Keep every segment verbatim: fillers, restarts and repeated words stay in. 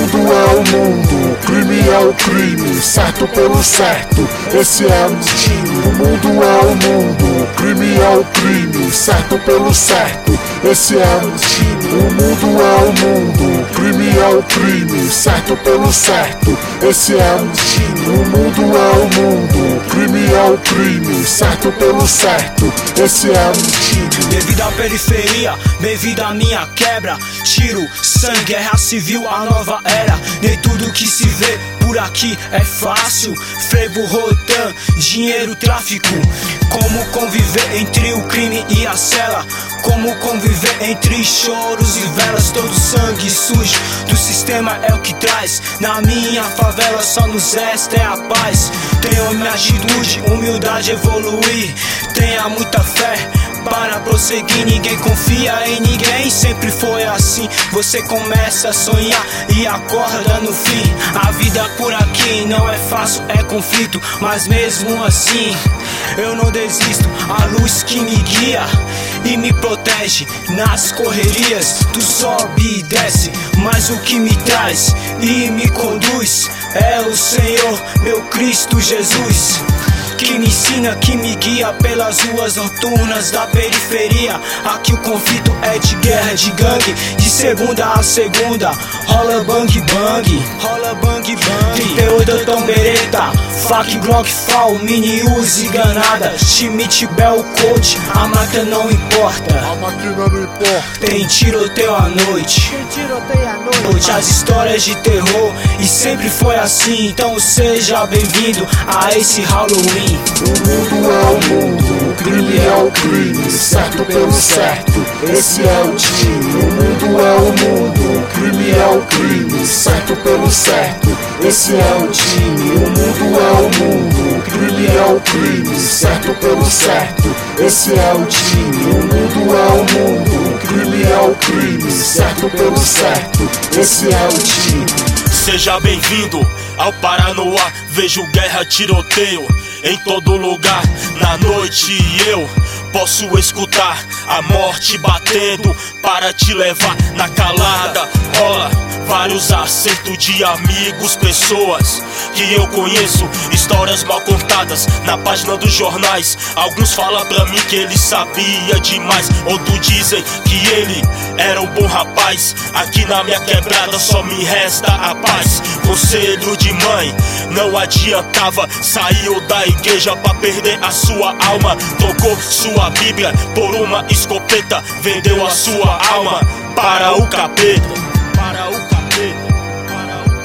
mundo é o mundo, o crime é o crime, certo pelo certo, esse é o destino. O mundo é o mundo, o crime é o crime, certo pelo certo, esse é o destino. O mundo é o mundo, o crime é o crime, certo pelo certo, esse é o destino. O mundo é o mundo, o crime é o crime, certo pelo certo, esse é o destino. Devido à periferia, devido à minha quebra, tiro, sangue, guerra civil, a nova era. Nem tudo que se vê por aqui é fácil. Frevo, rotan, dinheiro, tráfico. Como conviver entre o crime e a cela? Como conviver entre choros e velas? Todo sangue sujo do sistema é o que traz. Na minha favela só nos resta é a paz. Tenha minha atitude, humildade, evoluir. Tenha muita fé para prosseguir, ninguém confia em ninguém, sempre foi assim. Você começa a sonhar e acorda no fim. A vida por aqui não é fácil, é conflito, mas mesmo assim eu não desisto. A luz que me guia e me protege nas correrias, tu sobe e desce, mas o que me traz e me conduz é o Senhor, meu Cristo Jesus, que me ensina, que me guia pelas ruas noturnas da periferia. Aqui o conflito é de guerra, de gangue, de segunda a segunda rola bang bang, rola bang bang. trinta e oito Tom Beretta, fac, glock, fal, mini Uzi, granada, Schmidt, Bell, Coach, a máquina não importa, A máquina não importa. tem tiroteio à noite, Tem tiroteio à noite. as histórias de terror e sempre foi assim. Então seja bem-vindo a esse Halloween. O mundo é o mundo, o crime é o crime, certo pelo certo, esse é o destino. O mundo é o mundo, o crime é o crime, certo pelo certo, esse é o destino. O mundo é o mundo, o crime é o crime, certo pelo certo, esse é o destino. O mundo é o mundo, o crime é o crime, certo pelo certo, esse é o destino. Seja bem-vindo ao Paranoá, vejo guerra, tiroteio em todo lugar. Na noite eu posso escutar a morte batendo para te levar na calada. Rola vários acertos de amigos, pessoas que eu conheço, histórias mal contadas na página dos jornais. Alguns falam pra mim que ele sabia demais, outros dizem que ele era um bom rapaz. Aqui na minha quebrada só me resta a paz. Conselho de mãe não adiantava, saiu da igreja pra perder a sua alma. Trocou sua Bíblia por uma escopeta, vendeu a sua alma para o capeta, para o capeta, para o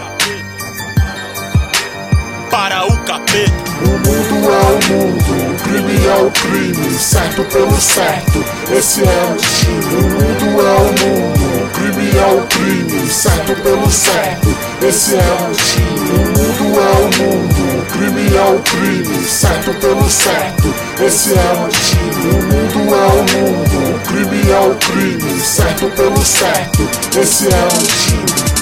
capeta, para o capeta. O mundo é o mundo, o crime é o crime, certo pelo certo, esse é o destino. O mundo é o mundo, o crime é o crime, certo pelo certo, esse é o destino. O mundo é o mundo, o crime é o crime, certo pelo certo, esse é o destino. O mundo é o mundo, o crime é o crime, certo pelo certo, esse é o destino.